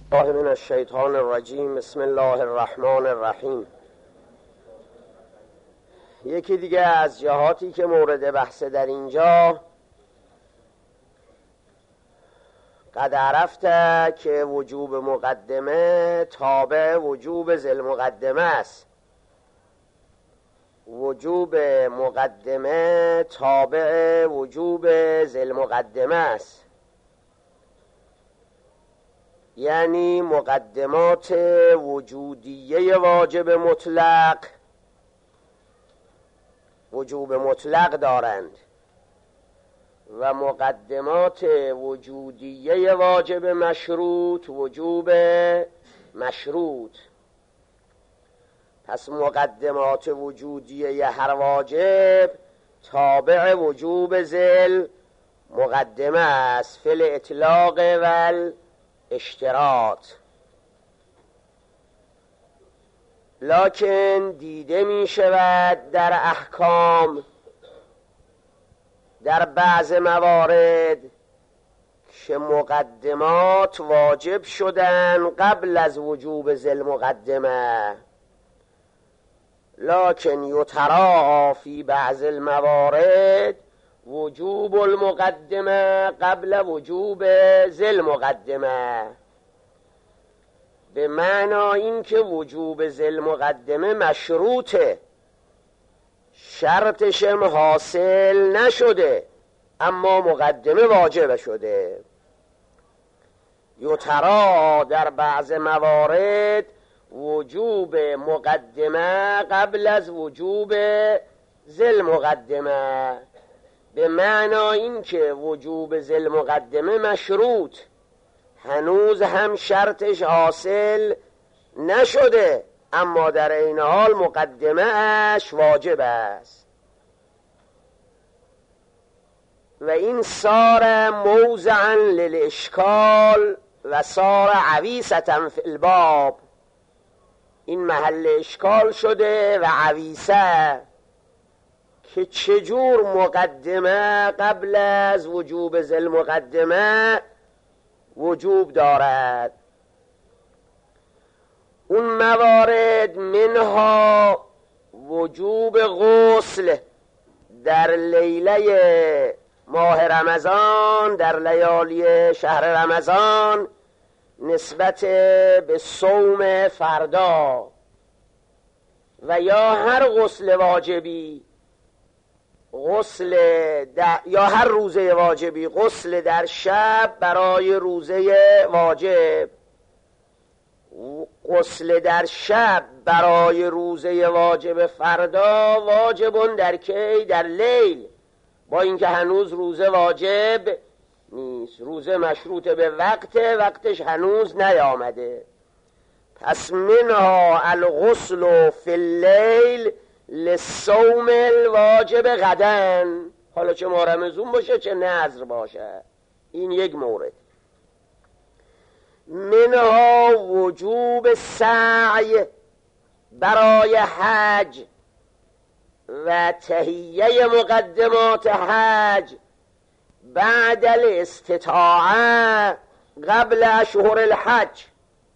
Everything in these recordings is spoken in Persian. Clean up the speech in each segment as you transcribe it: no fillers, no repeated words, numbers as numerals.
الله من الشیطان الرجیم. بسم الله الرحمن الرحیم. یکی دیگه از جهاتی که مورد بحث در اینجا قد عرفت که وجوب مقدمه تابع وجوب ذی المقدمه است. وجوب مقدمه تابع وجوب ذی المقدمه است، یعنی مقدمات وجودیه واجب مطلق وجوب مطلق دارند و مقدمات وجودیه واجب مشروط وجوب مشروط. پس مقدمات وجودیه هر واجب تابع وجوب ذی مقدمه است فی الاطلاق و اشتراط. لکن دیده می شود در احکام در بعض موارد که مقدمات واجب شدن قبل از وجوب ذی المقدمه، لکن یتری فی بعض الموارد وجوب المقدمه قبل وجوب ذی المقدمه، به معنی این که وجوب ذی المقدمه مشروطه، شرطش حاصل نشده اما مقدمه واجب شده. یتری در بعض موارد وجوب مقدمه قبل از وجوب ذی المقدمه، به معنی این که وجوب ذی المقدمه مشروط، هنوز هم شرطش حاصل نشده اما در این حال مقدمه اش واجب است. و این صار موضعا للاشکال و صار عویسة فی الباب، این محل اشکال شده و عویسه که چجور مقدمه قبل از وجوب ذی المقدمه وجوب دارد. اون موارد منها وجوب غسل در لیله ماه رمضان، در لیالی شهر رمضان نسبت به صوم فردا، و یا هر غسل واجبی، یا هر روزه واجبی، غسل در شب برای روزه واجب، غسل در شب برای روزه واجب فردا واجبون در کی؟ در لیل، با اینکه هنوز روزه واجب نیست، روزه مشروط به وقتش هنوز نیامده. پس منها الغسل فی اللیل للصوم الواجب غداً، حالا چه ماه رمضان باشه چه نذر باشه. این یک مورد. منها وجوب سعی برای حج و تهیه مقدمات حج بعد الاستطاعه قبل اشهر الحج،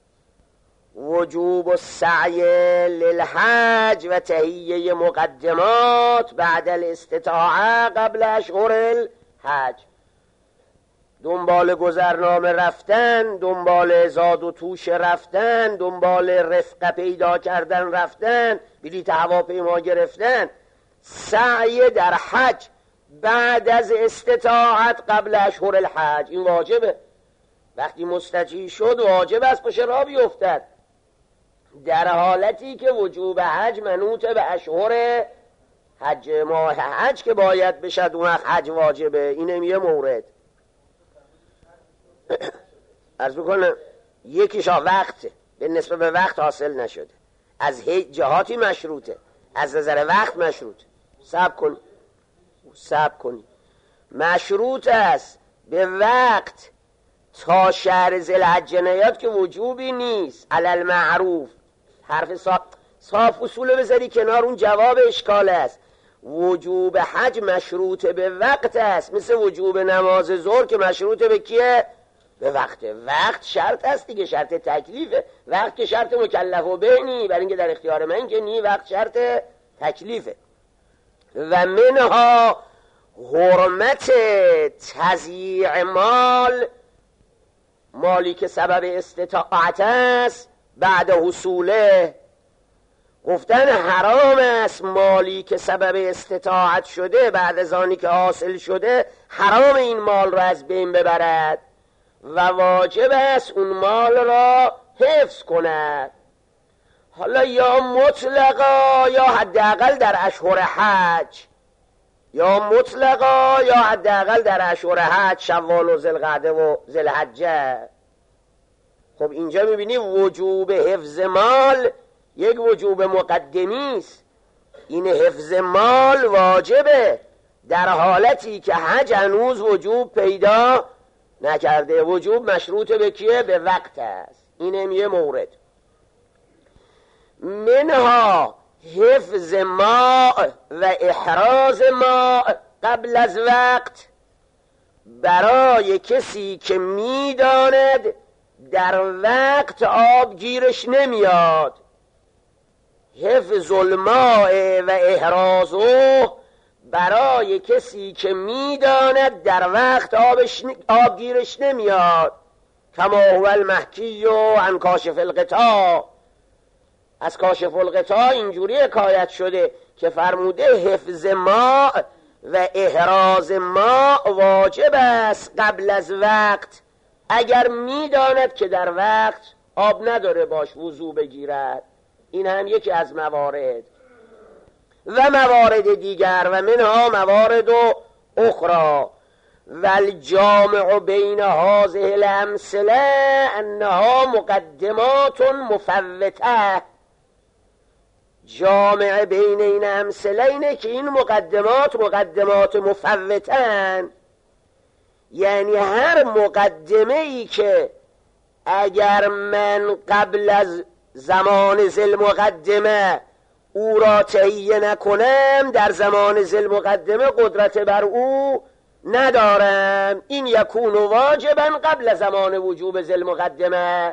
وجوب السعی للحج و تهیه مقدمات بعد الاستطاعه قبل اشهر الحج، دنبال گذرنامه رفتن، دنبال زاد و توش رفتن، دنبال رفقه پیدا کردن رفتن، بلیط هواپیما گرفتن، سعی در حج بعد از استطاعت قبل اشهر الحج، این واجبه. وقتی مستطیع شد واجب است پشت راه بیفتد، در حالتی که وجوب حج منوط به اشهر حج، ماه حج که باید بشد اون وقت حج واجبه. اینم یه مورد. عرض بکنم یکیش وقت به نسبت به وقت حاصل نشده، از جهاتی مشروطه، از نظر وقت مشروطه. صبر کنی مشروط است به وقت تا شهر ذی الحجه نیاد که وجوبی نیست. علل معروف حرف صاف اصول بذاری کنار، اون جواب اشکال است. وجوب حج مشروط به وقت است، مثل وجوب نماز ظهر که مشروط به کیه؟ به وقت شرط هست دیگه، شرط تکلیفه. وقت که شرط مکلف و بینی، برای اینکه در اختیار من که نی، وقت شرط تکلیفه. و منها حرمت تضییع مالی که سبب استطاعت است بعد حصوله. گفتن حرام است مالی که سبب استطاعت شده بعد از آنی که حاصل شده، حرام این مال را از بین ببرد و واجب است اون مال را حفظ کند. حالا یا مطلقا یا حداقل در اشهر حج، یا مطلقا یا حداقل در اشهر حج، شوال و ذوالقعده و ذوالحجه. خب اینجا میبینی وجوب حفظ مال یک وجوب مقدمی است. این حفظ مال واجبه در حالتی که حج هنوز وجوب پیدا نکرده. وجوب مشروط به کیه؟ به وقت است. اینم یه مورد. منها حفظ ماء و احراز ماء قبل از وقت، برای کسی که میداند در وقت آب گیرش نمیاد. حفظ الماء و احرازه برای کسی که میداند در وقت آب گیرش نمیاد. کما هو المحکی عن کاشف الغطاء، از کاشف الغطاء اینجوری حکایت شده که فرموده حفظ ماء و احراز ماء واجب است قبل از وقت، اگر میداند که در وقت آب نداره باش وضو بگیرد. این هم یکی از موارد. و موارد دیگر و منها موارد اخرى. والجامع بین هذه الامثله انها مقدمات مفوته. جامع بین این امثله اینه که این مقدمات مفوتن، یعنی هر مقدمه ای که اگر من قبل از زمان ذی المقدمه او را تهیه نکنم، در زمان ذی المقدمه قدرت بر او ندارم. این یکون واجبا قبل زمان وجوب ذی المقدمه.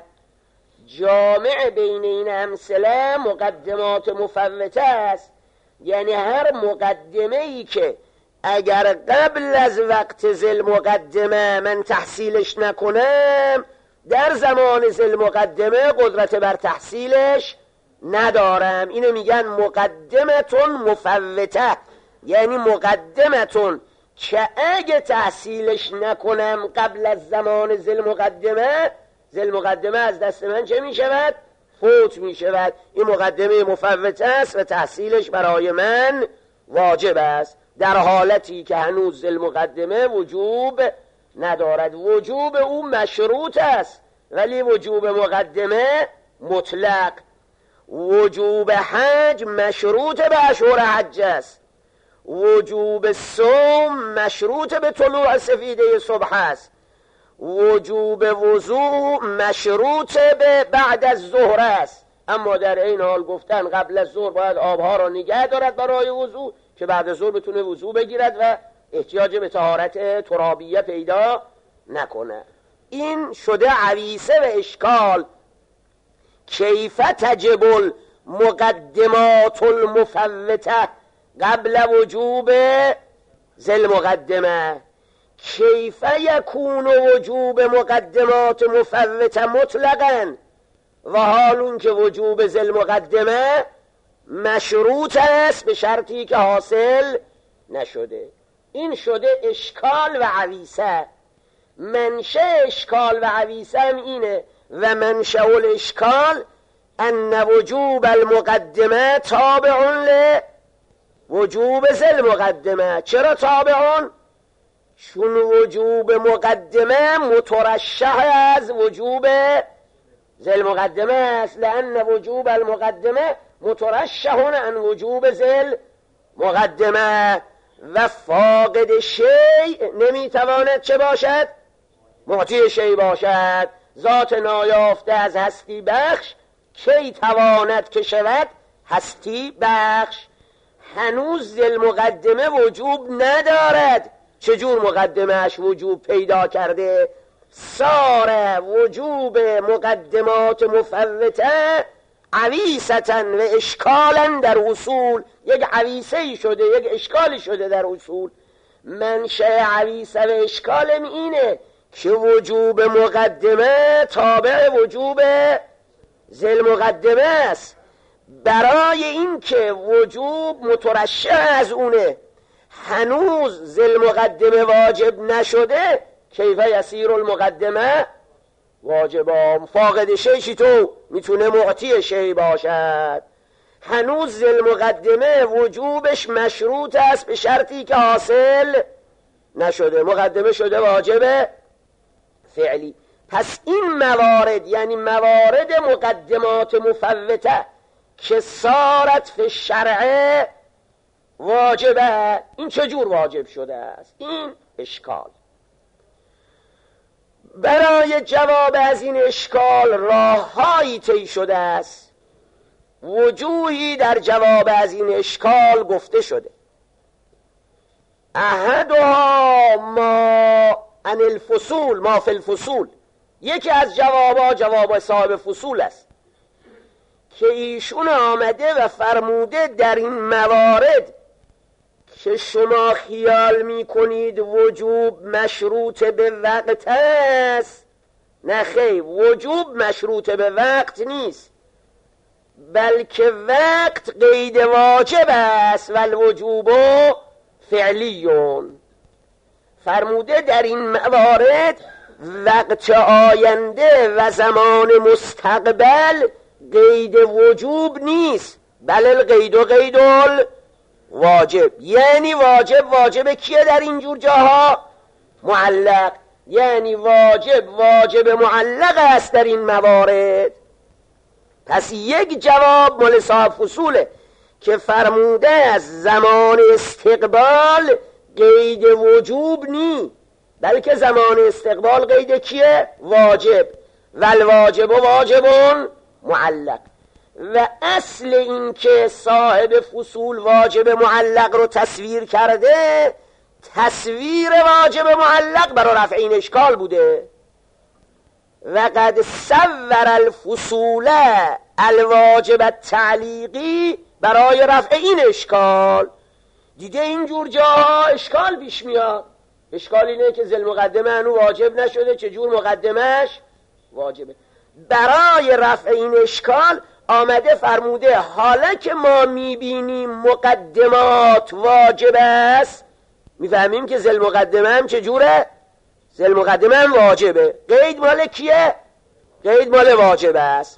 جامع بین این امثله مقدمات مفوته است، یعنی هر مقدمه ای که اگر قبل از وقت ذی المقدمه من تحصیلش نکنم، در زمان ذی المقدمه قدرت بر تحصیلش ندارم. اینو میگن مقدمتون مفوته، یعنی مقدمتون که اگه تحصیلش نکنم قبل از زمان ذی المقدمه، ذی المقدمه از دست من چه میشود؟ فوت میشود. این مقدمه مفوته است و تحصیلش برای من واجب است، در حالتی که هنوز ذی المقدمه وجوب ندارد. وجوب او مشروط است ولی وجوب مقدمه مطلق. وجوب حج مشروط به اشهر حج است. وجوب صوم مشروط به طلوع سفیده صبح است. وجوب وضوء مشروط به بعد از ظهر است. اما در این حال گفتن قبل از ظهر باید آبها را نگه دارد برای وضوء که بعد از ظهر بتونه وضوء بگیرد و احتیاج به طهارت ترابیه پیدا نکنه. این شده عویسه و اشکال. کیف تجب المقدمات المفوته قبل وجوب ذی المقدمه. کیف یکون وجوب مقدمات مفوته مطلقا و حالون که وجوب ذی المقدمه مشروط است به شرطی که حاصل نشده. این شده اشکال و عویسه. منشأ اشکال و عویسه هم اینه و منشأ الاشکال ان وجوب المقدمه تابع لوجوب ذی المقدمه. چرا تابعون؟ چون وجوب مقدمه مترشح از وجوب ذی المقدمه است، لان وجوب المقدمه مترشح عن وجوب ذی المقدمه و فاقد شیء نمیتواند چه باشد؟ معطی شیء باشد. ذات نایافته از هستی بخش کی تواند که شود هستی بخش. هنوز ذی المقدمه وجوب ندارد. چجور مقدمهش وجوب پیدا کرده؟ صار وجوب مقدمات مفوته عویستن و اشکالن در اصول. یک عویسه‌ای شده، یک اشکالی شده در اصول. منشأ عویسه و اشکالم اینه که وجوب مقدمه تابع وجوب ذل مقدمه است. برای این که وجوب مترشح از اونه، هنوز ذل مقدمه واجب نشده، کیف یسیر المقدمه واجبا. فاقد شی تو میتونه معطی شی باشد. هنوز ذل مقدمه وجوبش مشروط است به شرطی که حاصل نشده، مقدمه شده واجب فعلی. پس این موارد یعنی موارد مقدمات مفوته که صارت فی الشرع واجبه، این چجور واجب شده است؟ این اشکال. برای جواب از این اشکال راههایی طی شده است، وجوهی در جواب از این اشکال گفته شده. احدها ما عن الفصول ما فی الفصول، یکی از جواب صاحب فصول است که ایشون آمده و فرموده در این موارد که شما خیال می کنید وجوب مشروط به وقت است، نه خیر، وجوب مشروط به وقت نیست، بلکه وقت قید واجب است و الوجوب فعلیون. فرموده در این موارد وقت آینده و زمان مستقبل قید وجوب نیست، بل القید و قید واجب. یعنی واجب کیه در اینجور جاها؟ معلق. یعنی واجب معلق است در این موارد. پس یک جواب مال صاحب فصوله که فرموده از زمان استقبال قید وجوب نی، بلکه زمان استقبال قید کیه؟ واجب. والواجب واجبون معلق. و اصل این که صاحب فصول واجب معلق رو تصویر کرده، تصویر واجب معلق برای رفع این اشکال بوده. و قد صور الفصول الواجب التعلیقی، برای رفع این اشکال. دیگه اینجور جاها اشکال پیش میاد. اشکال اینه که ذل مقدمه هنو واجب نشده، چجور مقدمش واجبه. برای رفع این اشکال آمده فرموده حالا که ما میبینیم مقدمات واجب است، میفهمیم که ذل مقدمه هم چجوره؟ ذل مقدمه هم واجبه. قید مال کیه؟ قید مال واجب است.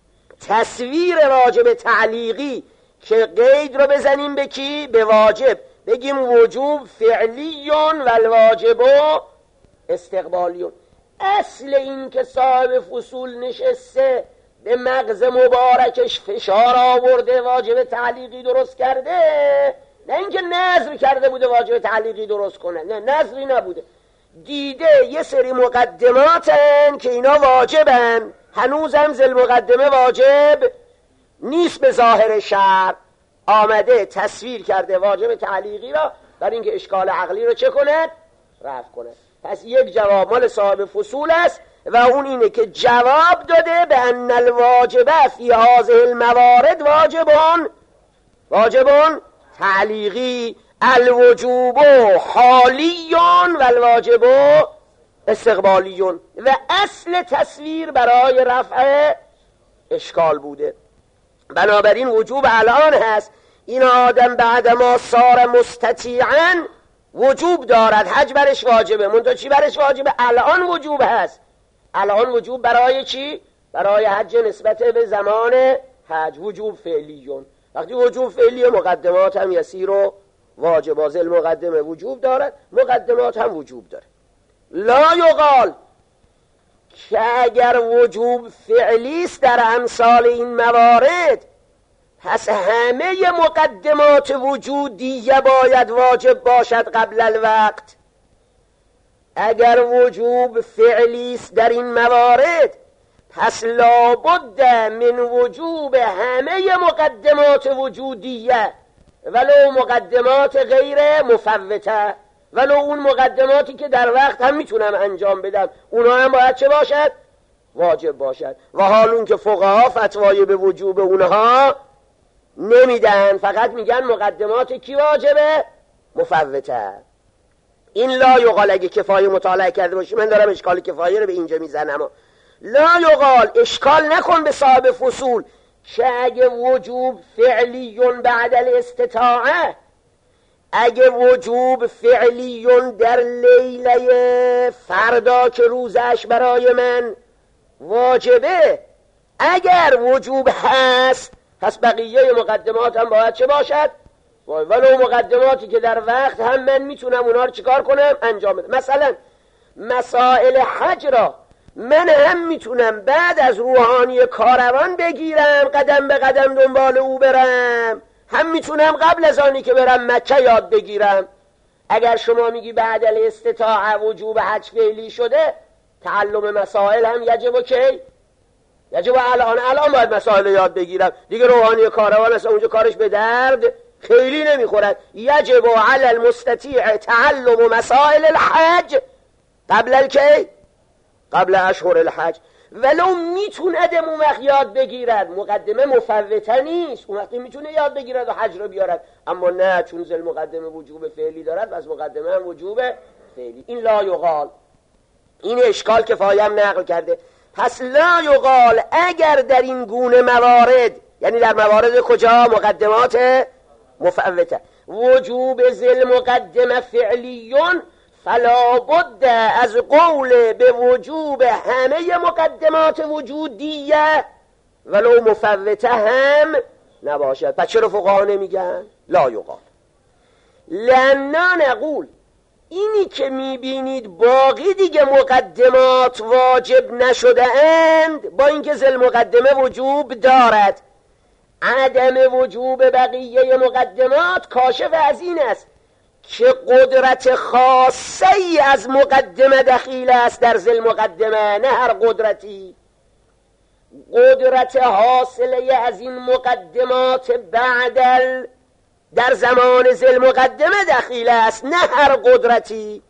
تصویر واجب تعلیقی که قید رو بزنیم به کی؟ به واجب. بگیم وجوب فعلیون و الواجب استقبالیون. اصل این که صاحب فصول نشسته به مغز مبارکش فشار آورده واجب تعلیقی درست کرده، نه اینکه نظر کرده بوده واجب تعلیقی درست کنه، نه نظری نبوده، دیده یه سری مقدماتن که اینا واجبن، هنوزم ذل مقدمه واجب نیست به ظاهر شرع، آمده تصویر کرده واجب تعلیقی را برای اینکه اشکال عقلی رو چه کنه؟ رفع کنه. پس یک جواب مال صاحب فصول است و اون اینه که جواب داده به ان الواجب فی هذه الموارد واجبون تعلیقی، الوجوب حالیون و الواجب استقبالیون. و اصل تصویر برای رفع اشکال بوده. بنابراین وجوب الان هست، این آدم بعد ما صار مستطیعا وجوب دارد، حج برش واجبه. منتها چی برش واجبه؟ الان وجوب هست. الان وجوب برای چی؟ برای حج نسبت به زمان حج. وجوب فعلیون. وقتی وجوب فعلی مقدمات هم یسیر و واجبات، المقدمه وجوب دارد، مقدمات هم وجوب داره. لا یقال که اگر وجوب فعلی است در امثال این موارد، پس همه مقدمات وجودیه باید واجب باشد قبل الوقت. اگر وجوب فعلی است در این موارد، پس لابد من وجوب همه مقدمات وجودیه ولو مقدمات غیر مفوته. ولو اون مقدماتی که در وقت هم میتونم انجام بدم اونها هم باید چه باشد؟ واجب باشد. و حال اون که فقها فتوای به وجوب اونها نمیدن، فقط میگن مقدمات کی واجبه؟ مفوته. این لا یقال، اگه کفایه مطالعه کرده باشی، من دارم اشکال کفایه رو به اینجا میزنم، لا یقال اشکال نکن به صاحب فصول که اگه وجوب فعلیون بعد الاستطاعه، اگه وجوب فعلیون در لیله فردا که روزش برای من واجبه، اگر وجوب هست پس بقیه مقدمات هم باید چه باشد؟ ولو مقدماتی که در وقت هم من میتونم اونا رو چیکار کنم؟ انجام بدم. مثلا مسائل حج را من هم میتونم بعد از روحانی کاروان بگیرم، قدم به قدم دنبال او برم، هم میتونم قبل از آنی که برم مکه یاد بگیرم. اگر شما میگی بعد الاستطاعه وجوب حج فعلی شده، تعلم مسائل هم یجب کی؟ یجب الان باید مسائل یاد بگیرم دیگه. روحانی کاروان اصلا اونجا کارش به درد خیلی نمیخورد. یجب علی المستطیع تعلم مسائل الحج قبل کی؟ قبل اشهر الحج. ولو میتوند اون وقت یاد بگیرد، مقدمه مفوته نیست، اون وقت میتونه یاد بگیرد و حج رو بیارد، اما نه، چون زل مقدمه وجوب فعلی دارد بس مقدمه هم وجوب فعلی. این لا یقال، این اشکال کفایم نقل کرده. پس لا یقال اگر در این گونه موارد، یعنی در موارد کجا؟ مقدمات مفوته، وجوب زل مقدمه فعلیون، فلا بد از قول به وجوب همه مقدمات وجودیه ولو مفوته هم نباشد. پس چرا فقها نمیگن؟ لا یقال لأننا نقول، اینی که میبینید باقی دیگه مقدمات واجب نشده اند، با اینکه زل مقدمه وجوب دارد، عدم وجوب بقیه مقدمات کاشف از این است که قدرت خاصه ای از مقدمه دخیل است در زل مقدمه، نه هر قدرتی. قدرت حاصله از این مقدمات بعدل در زمان زل مقدمه دخیل است، نه هر قدرتی.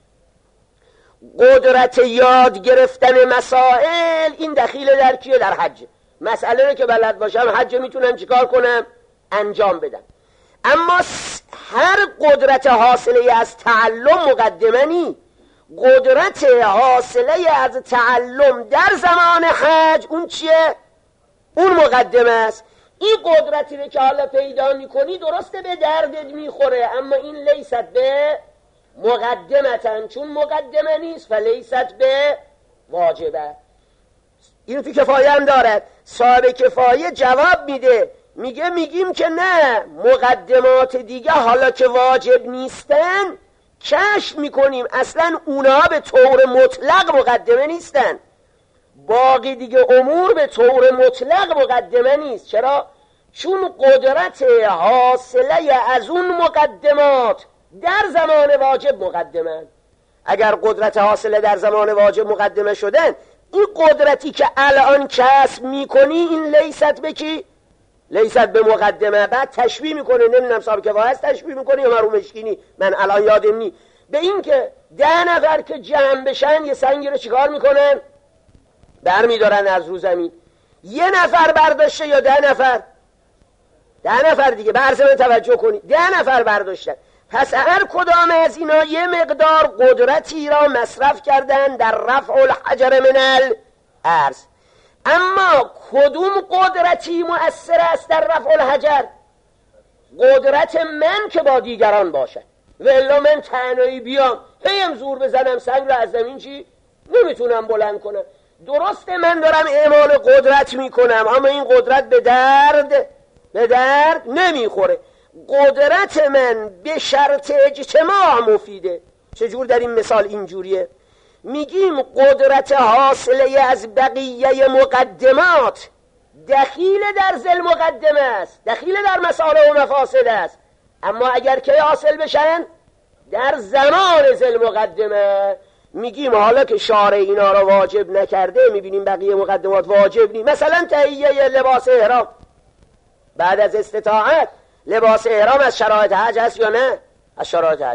قدرت یاد گرفتن مسائل این دخیل در کیه؟ در حج. مسئله رو که بلد باشم حج میتونم چیکار کنم؟ انجام بدم. اما هر قدرت حاصله از تعلم مقدمه نی. قدرت حاصله از تعلم در زمان حج اون چیه؟ اون مقدمه است. این قدرتی رو که حالا پیدا میکنی درسته به دردت میخوره، اما این لیست به مقدمتن، چون مقدمه نیست فلیست به واجبه. اینو تو کفایه هم دارد. صاحب کفایه جواب میده، میگیم که نه، مقدمات دیگه حالا که واجب نیستن کشف میکنیم اصلا اونا به طور مطلق مقدمه نیستن، باقی دیگه امور به طور مطلق مقدمه نیست. چرا؟ چون قدرت حاصله از اون مقدمات در زمان واجب مقدمه. اگر قدرت حاصله در زمان واجب مقدمه شدن، این قدرتی که الان کسب میکنی این لیست به کی؟ لیست به مقدمه. بعد تشبیه میکنه، نمیدونم صاحب که واحد تشبیه میکنه یا مرحوم مشکینی، من الان یادم نی، به این که 10 نفر که جمع بشن یه سنگی رو چیکار میکنن؟ برمیدارن از رو زمین. 1 نفر برداشته یا 10 نفر؟ 10 نفر دیگه، به عرض من توجه کنید، 10 نفر برداشتن. پس هر کدام از اینا یه مقدار قدرتی را مصرف کردن در رفع الحجر من الارض. اما کدوم قدرتی مؤثر است در رفع الحجر؟ قدرت من که با دیگران باشد. و الا من تنهایی بیام هیم زور بزنم سنگ را از زمین چی؟ نمیتونم بلند کنم. درسته من دارم اعمال قدرت میکنم، اما این قدرت به درد نمیخوره. قدرت من به شرط اجتماع مفیده. چجور در این مثال اینجوریه؟ میگیم قدرت حاصله از بقیه مقدمات دخیل در زل مقدمه است، دخیل در مسائل و مفاسد است، اما اگر که حاصل بشن در زمان زل مقدمه. میگیم حالا که شارع اینا را واجب نکرده، میبینیم بقیه مقدمات واجب نی. مثلا تهیه لباس احرام بعد از استطاعت، لباس احرام از شرایط حج هست یا نه؟ از شرایط حج.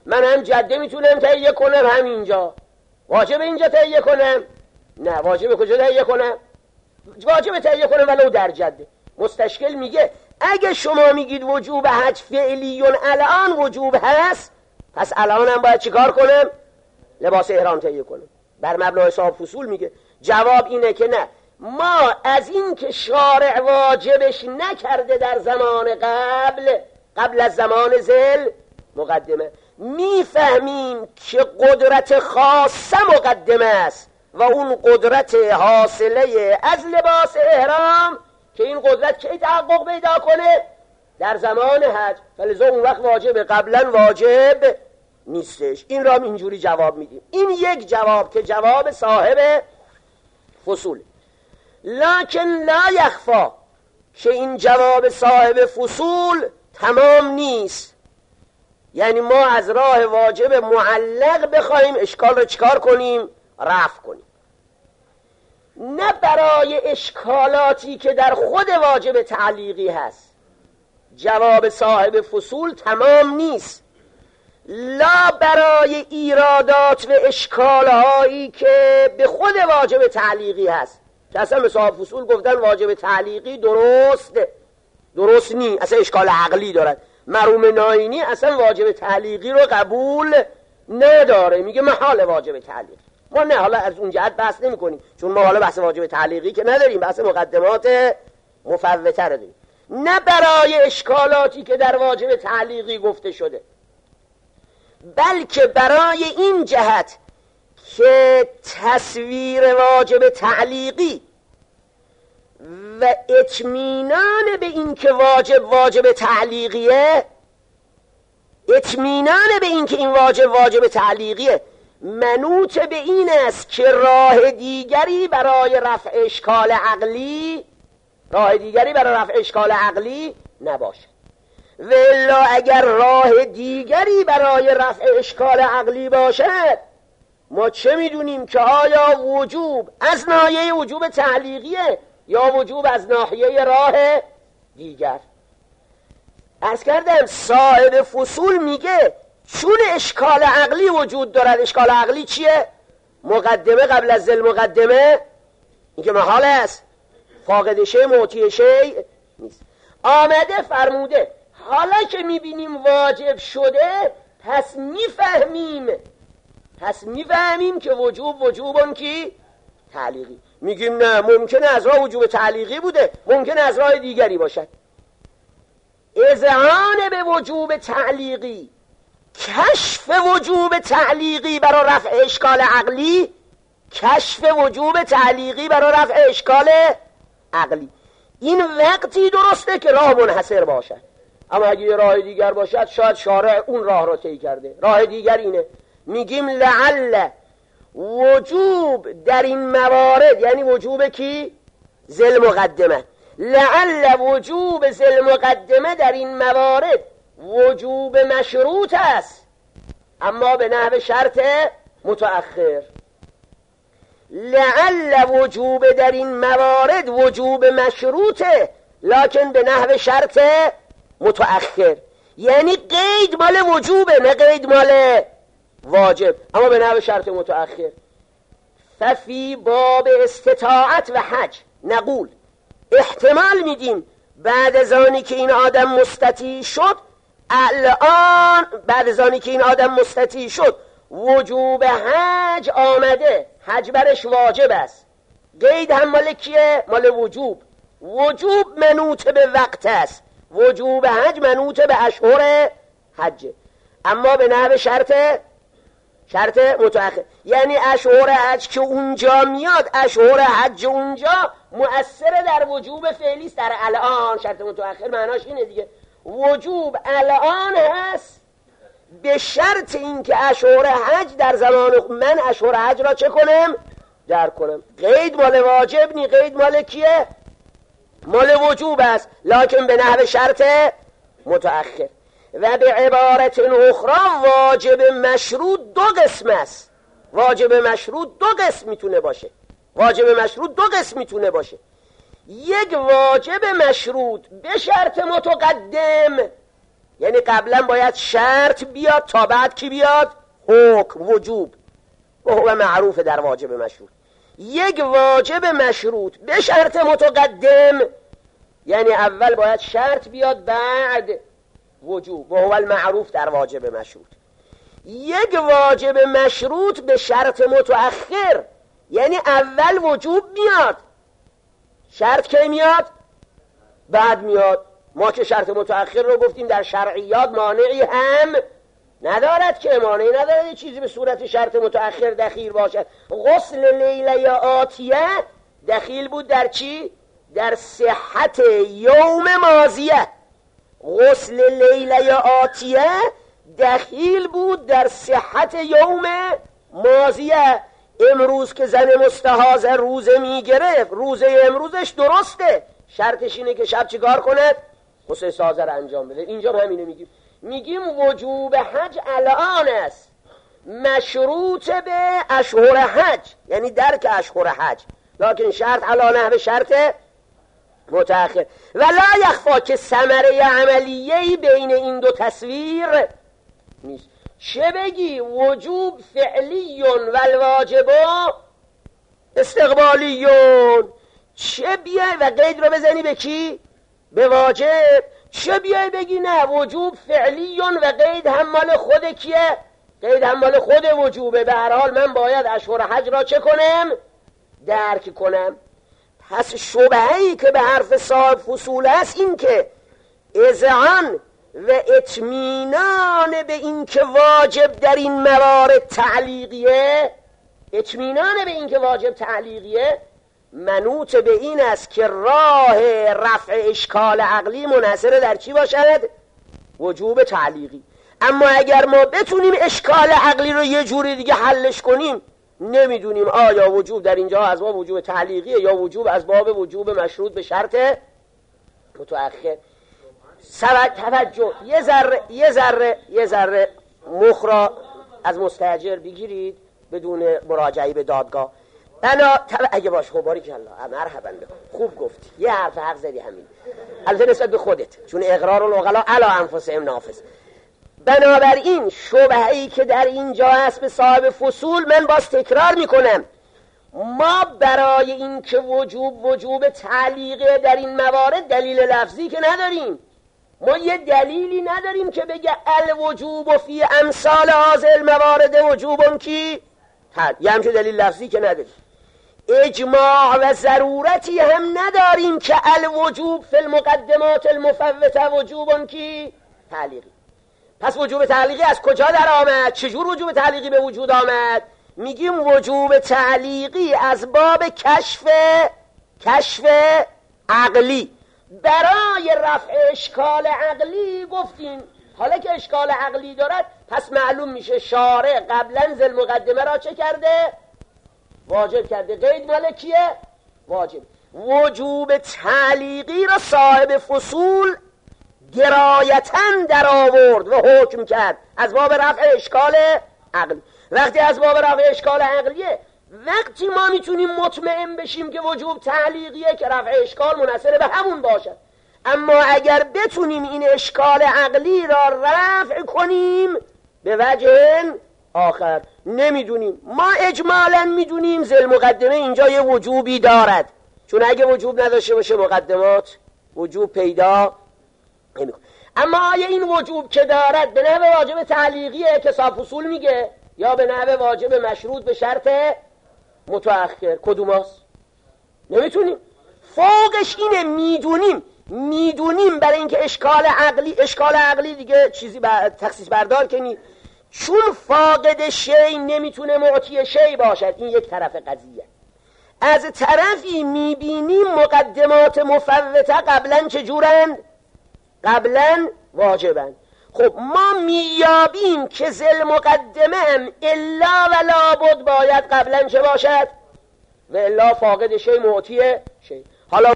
من هم جده میتونم تهیه کنم همینجا، واجب اینجا تهیه کنم؟ نه، واجب کجا تهیه کنم؟ واجب تهیه کنم ولو در جده. مستشکل میگه اگه شما میگید وجوب حج فعلیون الان وجوب هست، پس الان هم باید چیکار کنم؟ لباس احرام تهیه کنم. بر مبنای صاحب فصول میگه جواب اینه که نه، ما از این که شارع واجبش نکرده در زمان قبل از زمان ذل مقدمه، میفهمیم که قدرت خاصه مقدمه است و اون قدرت حاصله از لباس احرام که این قدرت کی تحقق پیدا کنه؟ در زمان حج. فلذا اون وقت واجب، قبلا واجب نیستش. این را اینجوری جواب میدیم. این یک جواب که جواب صاحب فصول. لکن لا یخفا که این جواب صاحب فصول تمام نیست. یعنی ما از راه واجب معلق بخوایم اشکال رو چکار کنیم؟ رفع کنیم. نه برای اشکالاتی که در خود واجب تعلیقی هست. جواب صاحب فصول تمام نیست، لا برای ایرادات و اشکالهایی که به خود واجب تعلیقی هست، که اصلا به صاحب فصول گفتن واجب تعلیقی درست نی، اصلا اشکال عقلی دارد. مرحوم ناینی اصلا واجب تعلیقی رو قبول نداره، میگه محال واجب تعلیقی. ما نه، حالا از اون جهت بحث نمی کنیم، چون ما حالا بحث واجب تعلیقی که نداریم، بحث مقدمات مفوته رو داریم. نه برای اشکالاتی که در واجب تعلیقی گفته شده، بلکه برای این جهت که تصویر واجب تعلیقی و اطمینان به این که واجب تعلیقیه، اطمینان به این که این واجب تعلیقیه منوط به این است که راه دیگری برای رفع اشکال عقلی نباشه. و الا اگر راه دیگری برای رفع اشکال عقلی باشد، ما چه میدونیم که آیا وجوب از ناحیه وجوب تعلیقیه یا وجوب از ناحیه راه دیگر. عرض کردم صاحب فصول میگه چون اشکال عقلی وجود دارد. اشکال عقلی چیه؟ مقدمه قبل از ذل مقدمه، این که محال است، فاقد شی معطی شی نیست. آمده فرموده حالا که میبینیم واجب شده، پس میفهمیم که وجوبون کی؟ تعلیقی. میگیم نه، ممکنه از راه وجوب تعلیقی بوده، ممکنه از راه دیگری باشد. اذعان به وجوب تعلیقی، کشف وجوب تعلیقی برای رفع اشکال عقلی، این وقتی درسته که راه منحصر باشد. اما اگه یه راه دیگر باشد، شاید شارع اون راه را طی کرده. راه دیگر اینه، میگیم لعل وجوب در این موارد، یعنی وجوب کی؟ ذل مقدمه. لعل وجوب ذل مقدمه در این موارد وجوب مشروط است، اما به نحو شرط متأخر. لعل وجوب در این موارد وجوب مشروطه، لکن به نحو شرط متأخر. یعنی قید مال وجوبه، نه قید مال واجب، اما به نحو شرط متأخر. ففی باب استطاعت و حج نقول، احتمال میدیم بعد از آنی که این آدم مستطیع شد، الان بعد از آنی که این آدم مستطیع شد وجوب حج آمده، حج برش واجب است. قید هم مال کیه؟ مال وجوب. وجوب منوط به وقت است، وجوب حج منوط به اشهر حج، اما به نحو شرط متأخر. یعنی اشهر حج که اونجا میاد، اشهر حج اونجا مؤثر در وجوب فعلی است. در الان شرط متأخر معناش اینه دیگه، وجوب الان هست به شرط این که اشهر حج در زمان من اشهر حج را چه کنم؟ در کنم. قید مال واجب نی، قید مال کیه؟ مال وجوب است، لکن به نحو شرط متأخر. و به عبارت اخرى واجب مشروط دو قسم است. واجب مشروط دو قسم میتونه باشه. یک واجب مشروط به شرط متقدم، یعنی قبلا باید شرط بیاد تا بعد کی بیاد؟ حکم، وجوب. و هو معروف در واجب مشروط. یک واجب مشروط به شرط متقدم یعنی اول باید شرط بیاد بعد وجوب. و هو المعروف در واجب مشروط. یک واجب مشروط به شرط متأخر یعنی اول وجوب میاد، شرط کی میاد؟ بعد میاد. ما که شرط متأخر رو گفتیم در شرعیات مانعی هم ندارد، که مانعی ندارد یه چیزی به صورت شرط متأخر دخیل باشد. غسل لیله آتیه دخیل بود در چی؟ در صحت یوم ماضیه. غسل لیله آتیه دخیل بود در صحت یوم ماضیه. امروز که زن مستحاضه روزه میگرفت، روزه امروزش درسته، شرطش اینه که شب چیکار کند؟ غسل سازه رو انجام بده. اینجا همینه میگیم وجوب حج الان است، مشروط به اشهر حج یعنی درک اشهر حج، لکن شرط علی نحو شرط متأخر. و لا یخفا که ثمره عملیه‌ای بین این دو تصویر نیست. چه بگی وجوب فعلیون و الواجب استقبالیون، چه بیای و قید رو بزنی به کی؟ به واجب. چه بیای بگی نه وجوب فعلیون و قید هم مال خود کیه؟ قید هم مال خود وجوبه. به هر حال من باید اشهر حج را چه کنم؟ درک کنم. پس شبهه‌ای که به حرف صاحب فصول است این که اذعان و اطمینان به این که واجب در این موارد تعلیقیه، اطمینان به این که واجب تعلیقیه منوط به این است که راه رفع اشکال عقلی منحصر در چی باشد؟ وجوب تعلیقی. اما اگر ما بتونیم اشکال عقلی رو یه جوری دیگه حلش کنیم، نمیدونیم آیا وجوب در اینجا از باب وجوب تعلیقیه یا وجوب از باب وجوب مشروط به شرط متأخر. توجه، یه ذره مخ را از مستاجر بگیرید بدون مراجعه به دادگاه. اگه باش خب باری که الله مرحبا خوب گفتی، یه حرف حق زدی همین، البته نسبت به خودت، چون اقرار العقلا علی انفسهم نافذ. بنابراین شبهه‌ای که در اینجا هست به صاحب فصول، من باز تکرار میکنم، ما برای این که وجوب تعلیقه در این موارد دلیل لفظی که نداریم. ما یه دلیلی نداریم که بگه الوجوب فی امثال هذه الموارد وجوب کی، یه همچه دلیل لفظی که نداریم. اجماع و ضرورتی هم نداریم که الوجوب فی المقدمات المفوته وجوب کی تعلیقی. پس وجوب تعلیقی از کجا در آمد؟ چجور وجوب تعلیقی به وجود آمد؟ میگیم وجوب تعلیقی از باب کشف عقلی. برای رفع اشکال عقلی گفتیم حالا که اشکال عقلی دارد، پس معلوم میشه شارع قبلا ذل مقدمه را چه کرده؟ واجب کرده. قید مال کیه؟ واجب. وجوب تعلیقی را صاحب فصول درایتاً در آورد و حکم کرد از باب رفع اشکال عقلی. وقتی از باب رفع اشکال عقلیه، وقتی ما میتونیم مطمئن بشیم که وجوب تعلیقیه که رفع اشکال منحصر به همون باشد. اما اگر بتونیم این اشکال عقلی را رفع کنیم به وجه آخر، نمیدونیم. ما اجمالاً میدونیم ذل مقدمه اینجا یه وجوبی دارد، چون اگه وجوب نداشته باشه مقدمات وجوب پیدا نمیکنه. اما آیا این وجوب که دارد به نحو واجب تعلیقیه که صاحب فصول میگه، یا به نحو واجب مشروط به شرط متأخر؟ کدوم هست؟ نمیتونیم. فوقش اینه میدونیم برای اینکه اشکال عقلی دیگه چیزی تخصیص بردار کنی، چون فاقد شی نمیتونه معطی شی باشد. این یک طرف قضیه. از طرفی میبینیم مقدمات مفوته قبلا چجورند؟ قبلا واجبند. خب ما میابیم که ذل مقدمه هم الا و لابد باید قبلا چه باشد؟ و الا فاقد شی معطی شی. حالا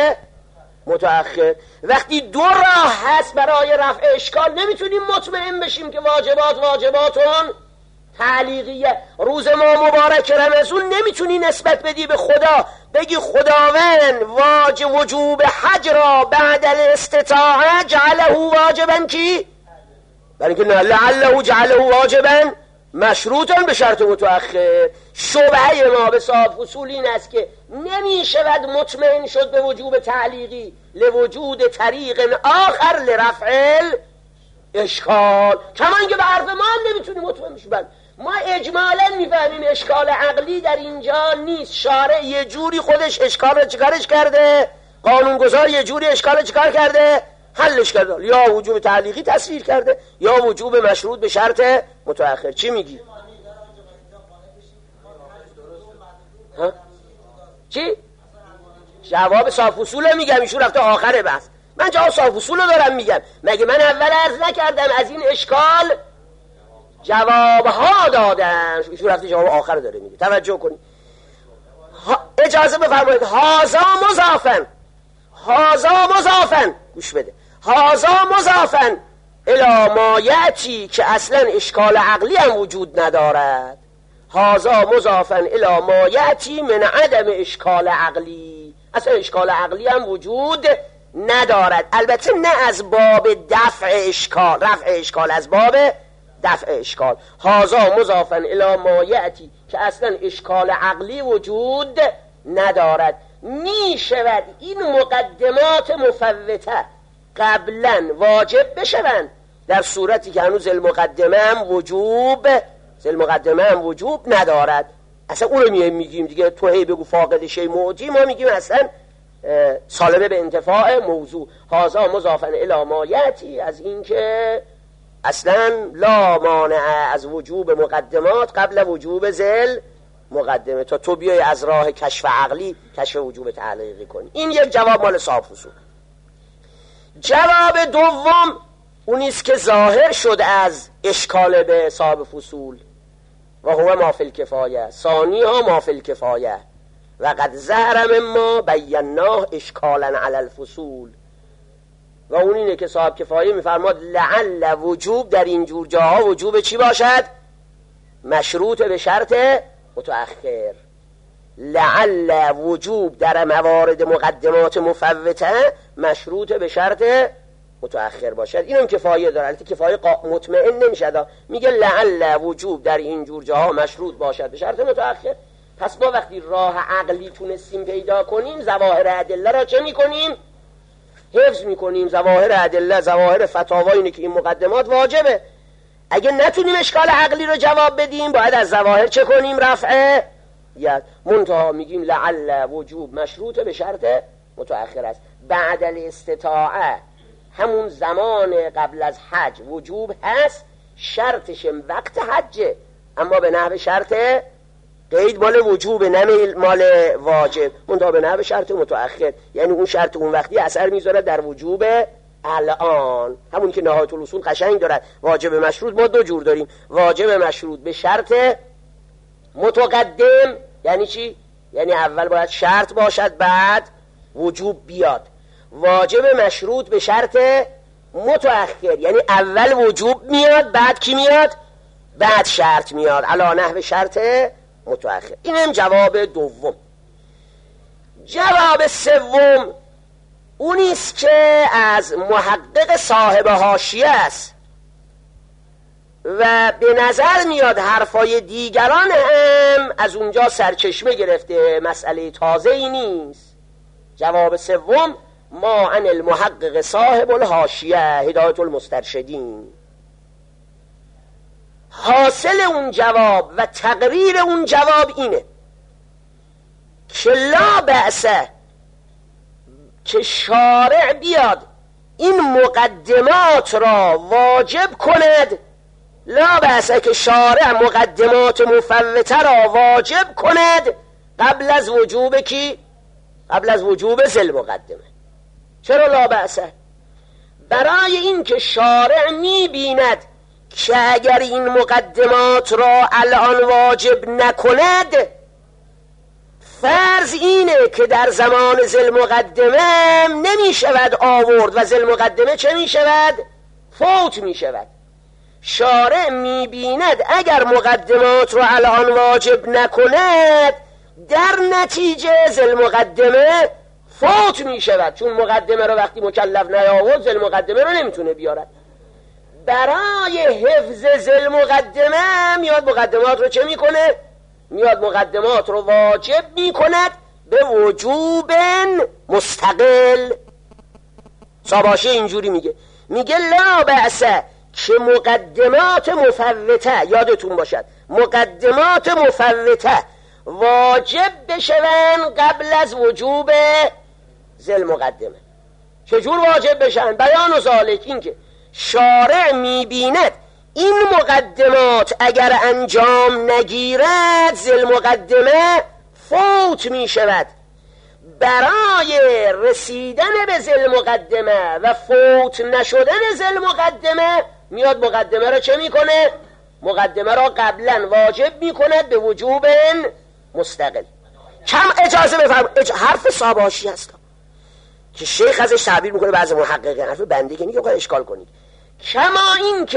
متأخر وقتی دو راه هست برای رفع اشکال، نمیتونیم مطمئن بشیم که واجباتون تعلیقیه. روز ما مبارک رمضان نمیتونی نسبت بدی به خدا، بگی خداوند وجوب حج را بعد الاستطاعه جعله واجبا کی؟ برای که نه، لعله جعله واجبا مشروطا به شرط متأخر. شبهه ما به صاحب اصول این است که نمیشود مطمئن شد به وجوب تعلیقی لوجود طریق آخر لرفع اشکال، کمان که به حرف ما هم نمیتونیم مطمئن بشیم. ما اجمالا میفهمیم اشکال عقلی در اینجا نیست. شارع یه جوری خودش اشکال رو چیکارش کرده، قانونگذار یه جوری اشکال رو چیکار کرده، حلش کرده، یا وجوب تعلیقی تصریح کرده یا وجوب مشروط به شرط متأخر. چی میگی؟ ها؟ چی؟ جواب صاف اصول میگم، ایشون رفته آخر بحث. من جواب صاف اصول دارم میگم. مگه من اول عرض نکردم از این اشکال جوابها دادم؟ ایشون رفته جواب آخر داره میگه. توجه کنید. اجازه بفرمایید. هازا مضافن گوش بده. هازا مضافن الی ما یأتی که اصلا اشکال عقلی هم وجود ندارد. هازا مضافن الی ما یأتی من عدم اشکال عقلی، اصلا اشکال عقلی هم وجود ندارد. البته نه از باب دفع اشکال، رفع اشکال از باب دفع اشکال. هازا مضافن الی ما یأتی که اصلا اشکال عقلی وجود ندارد. می شود این مقدمات مفوته قبلا واجب بشوند در صورتی که هنوز المقدمه هم وجوب ندارد. اصلا اون رو میگیم دیگه. تو هی بگو فاقد شی معدی، ما میگیم اصلا سالبه به انتفاع موضوع. هازا مضافن الی ما یأتی، از این که اصلا لا مانع از وجوب مقدمات قبل وجوب ذل مقدمه، تا تو بیای از راه کشف عقلی کشف وجوب تعلیقی کنی. این یک جواب مال صاحب اصول. جواب دوم اونیست که ظاهر شد از اشکال به صاحب فصول، و هو ما فی الکفایه، ثانی ها ما فی الکفایه و قد ظهر مما بیناه اشکالا علی الفصول. و اون اینه که صاحب کفایه میفرماد لعل وجوب در این جور جاها وجوب چی باشد؟ مشروط به شرط متأخر. لعل وجوب در موارد مقدمات مفوته مشروط به شرط متأخر باشد. اینم کفایه داره. البته کفایه مطمئن نمیشه، میگه لعل وجوب در این جور جاها مشروط باشد به شرط متأخر. پس ما وقتی راه عقلی تونستیم پیدا کنیم، ظواهر ادله را چه میکنیم؟ حفظ میکنیم. ظواهر ادله، ظواهر فتاوا اینه که این مقدمات واجبه. اگه نتونیم اشکال عقلی رو جواب بدیم، باید از ظواهر چه کنیم؟ رفع ید. منتها میگیم لعل وجوب مشروط به شرط متأخر است. بعد الاستطاعه همون زمان قبل از حج وجوب هست، شرطش وقت حجه، اما به نحو شرط قید مال وجوب، نه مال واجب، منتها به نحو شرط متأخر. یعنی اون شرط اون وقتی اثر میذاره در وجوب الان. همون که نهایت الاصول قشنگ دارد. واجب مشروط ما دو جور داریم. واجب مشروط به شرط متقدم یعنی چی؟ یعنی اول باید شرط باشد بعد وجوب بیاد. واجب مشروط به شرط متأخر یعنی اول وجوب میاد بعد کی میاد؟ بعد شرط میاد، علی نحو شرط متأخر. اینم جواب دوم. جواب سوم اونیست که از محقق صاحب حاشیه است و به نظر میاد حرفای دیگران هم از اونجا سرچشمه گرفته، مسئله تازه ای نیست. جواب سوم ما عن المحقق صاحب الحاشیه هدایت المسترشدین. حاصل اون جواب و تقریر اون جواب اینه که لا بأسه که شارع بیاد این مقدمات را واجب کند. لا بأسه که شارع مقدمات مفوته را واجب کند قبل از وجوب کی؟ قبل از وجوب ذل مقدمه. چرا لا بأسه؟ برای این که شارع می‌بیند که اگر این مقدمات را الان واجب نکند، فرض اینه که در زمان ذل مقدمه نمی شود آورد و ذل مقدمه چه می شود؟ فوت می شود. شارع میبیند اگر مقدمات رو الان واجب نکند در نتیجه ذل مقدمه فوت میشود، چون مقدمه رو وقتی مکلف نیاورد ذل مقدمه رو نمیتونه بیارد. برای حفظ ذل مقدمه میاد مقدمات رو چه میکنه؟ میاد مقدمات رو واجب میکند به وجوب مستقل. ساباشی اینجوری میگه لا بأسه که مقدمات مفوته، یادتون باشد مقدمات مفوته واجب بشون قبل از وجوب ذل مقدمه. چجور واجب بشن؟ بیان و ذالک این که شارع میبیند این مقدمات اگر انجام نگیرد ذل مقدمه فوت میشود. برای رسیدن به ذل مقدمه و فوت نشدن ذل مقدمه میاد مقدمه رو چه میکنه؟ مقدمه را قبلا واجب میکند به وجوب مستقل. کم اجازه بفرمایید، حرف ساباشی هست که شیخ ازش تعبیر میکنه بعضی محققین، حرف بنده که نگه اشکال کنید. کما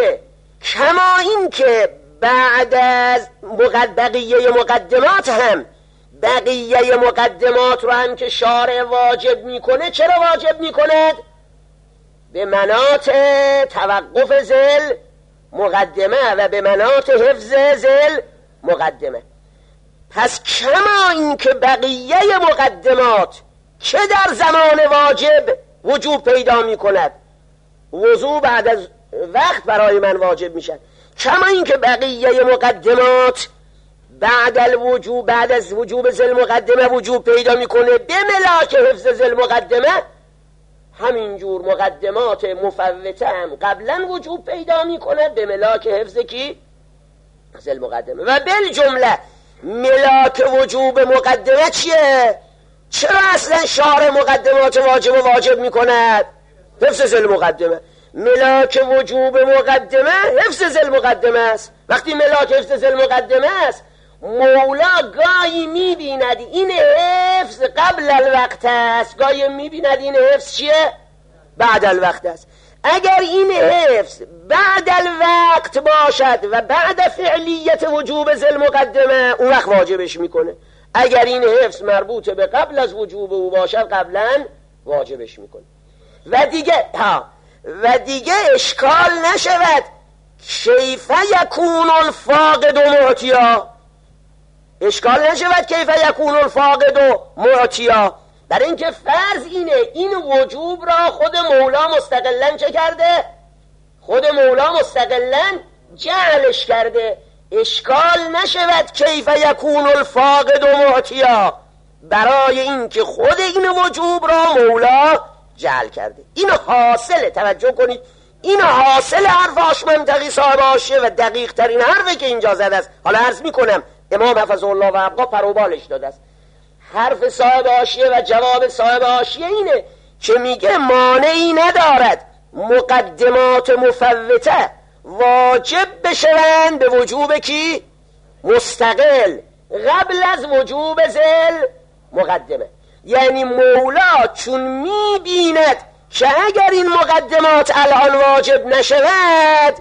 این که بعد از بقیه مقدمات هم بقیه مقدمات رو هم که شارع واجب میکنه، چرا واجب میکند؟ به مناط توقف ذل مقدمه و به مناط حفظ ذل مقدمه. پس کما این که بقیه مقدمات که در زمان واجب وجوب پیدا میکند، وضو بعد از وقت برای من واجب میشن، کما این که بقیه مقدمات بعد از وجوب ذل مقدمه وجوب پیدا میکنه به ملاک حفظ ذل مقدمه، همینجور مقدمات مفوته هم قبلا وجوب پیدا میکنه به ملاک حفظ کی؟ ذل مقدمه. و بالجمله ملاک وجوب مقدمه چیه؟ چرا اصلا شارع مقدمات واجب میکند؟ حفظ ذل مقدمه. ملاک وجوب مقدمه حفظ ذل مقدمه است. وقتی ملاک حفظ ذل مقدمه است، مولا گاهی میبیند این حفظ قبل الوقت است، گاهی میبیند این حفظ چیه؟ بعد الوقت است. اگر این حفظ بعد الوقت باشد و بعد فعلیت وجوب ذل مقدمه، اون وقت واجبش میکنه. اگر این حفظ مربوط به قبل از وجوب او باشد، قبلا واجبش میکنه. و دیگه اشکال نشود کیف یکون الفاقد معتیا، اشکال نشود کیف یکون الفاقد معتیا، برای اینکه فرض اینه این وجوب را خود مولا مستقلاً چه کرده؟ خود مولا مستقلاً جعلش کرده. اشکال نشود کیف یکون الفاقد معتیا، برای اینکه خود این وجوب را مولا جعل کرده. این حاصله، توجه کنید، این حاصل حرف هاشم منطقی صاحب حاشیه و دقیق ترین حرفی که اینجا زده است. حالا عرض میکنم امام حفظه الله و ابقا پروبالش داده است. حرف صاحب حاشیه و جواب صاحب حاشیه اینه که میگه مانعی ندارد مقدمات مفوته واجب بشوند به وجوب کی؟ مستقل، قبل از وجوب ذل مقدمه. یعنی مولا چون میبیند که اگر این مقدمات الان واجب نشود،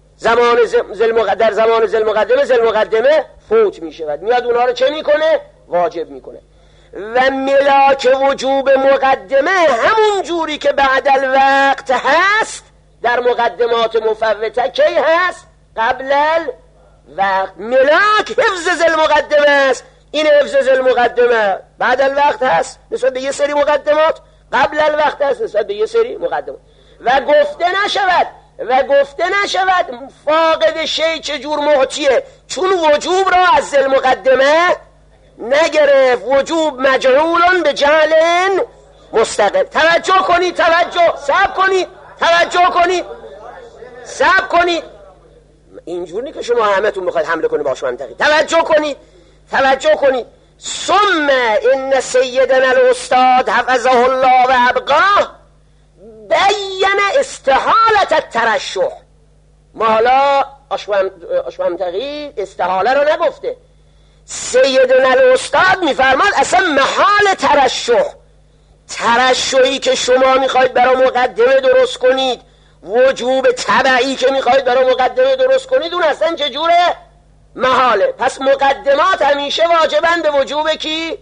در زمان ذل مقدمه فوت میشود، میاد اونها رو چه میکنه؟ واجب میکنه. و ملاک وجوب مقدمه همون جوری که بعد الوقت هست در مقدمات مفوته کی هست؟ قبل الوقت. ملاک حفظ ذل مقدمه است. این حفظ ذل مقدمه بعد الوقت هست نسبت به یه سری مقدمات، قبل الوقت هست نسبت به یه سری مقدمات. و گفته نشود فاقد شی چجور معطیه، چون وجوب را از ذل مقدمه نگرفت، وجوب مجعولن به جعل مستقل. توجه کنید، صبر کنید. اینجور نیست که شما همتون میخواید حمله کنید با شما منطقی. توجه کنید. ثم ان سیدنا الاستاد حفظه الله و ابقاه بین استحالت الترشح. ما حالا آشممتقی استحاله رو نگفته، سیدنا الاستاد میفرماد اصلا محال ترشحی که شما میخواید برای مقدمه درست کنید، وجوب تبعی که میخواید برای مقدمه درست کنید اون اصلا چجوره؟ محاله. پس مقدمات همیشه واجبن به وجوب کی؟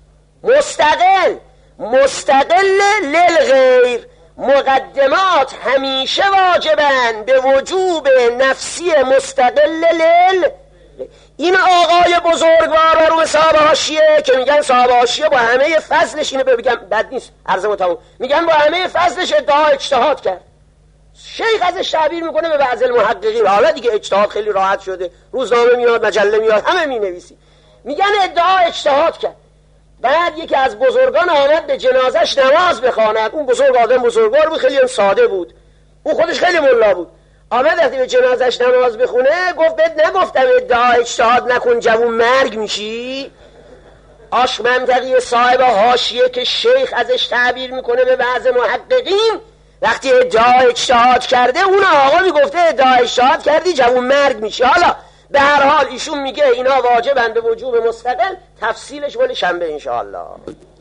مستقل للغیر. مقدمات همیشه واجبن به وجوب نفسی مستقل این آقای بزرگوار رو صاحب حاشیه که میگن صاحب حاشیه با همه فضلش، اینو بگم بد نیست عرضمو تموم، میگن با همه فضلش ادعا اجتهاد کرد. شیخ ازش تعبیر میکنه به بعض المحققین، حالا دیگه اجتهاد خیلی راحت شده، روزنامه میاد، مجله میاد، همه مینویسی، میگن ادعا اجتهاد کرد. بعد یکی از بزرگان آمد به جنازش نماز بخواند. اون بزرگ آدم بزرگوار بود، خیلی ساده بود، اون خودش خیلی ملا بود. آمد وقتی به جنازش نماز بخونه گفت بهت نگفتم ادعا اجتهاد نکن جوون مرگ میشی؟ آش منطقی صاحب حاشیه که شیخ ازش تعبیر میکنه به بعض محققین وقتی ادعا اجتهاد کرده، اون آقا میگفته ادعا اجتهاد کردی جوون مرگ میشی. حالا به هر حال ایشون میگه اینا واجبن به وجوب مستقل، تفصیلش ولی شنبه انشاءالله.